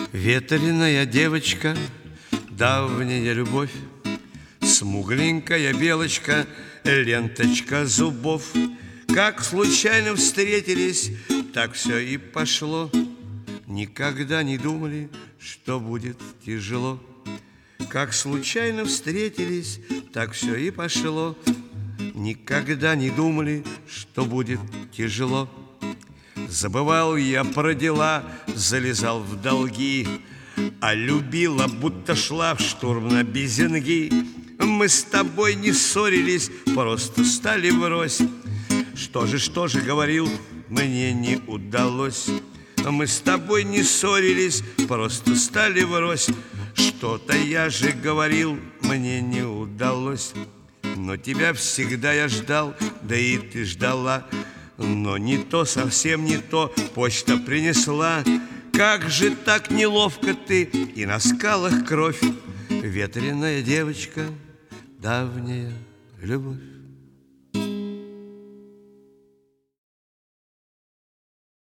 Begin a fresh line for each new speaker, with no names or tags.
Ветреная девочка, давняя любовь, смугленькая белочка, ленточка зубов. Как случайно встретились, так все и пошло. Никогда не думали, что будет тяжело. Как случайно встретились, так все и пошло. Никогда не думали, что будет тяжело. Забывал я про дела, залезал в долги, а любила, будто шла в штурм на Безенги. Мы с тобой не ссорились, просто стали врозь. Что же, говорил, мне не удалось. Мы с тобой не ссорились, просто стали врозь. Что-то я же говорил, мне не удалось. Но тебя всегда я ждал, да и ты ждала. Но не то, совсем не то почта принесла. Как же так неловко ты, и на скалах кровь. Ветреная девочка, давняя любовь.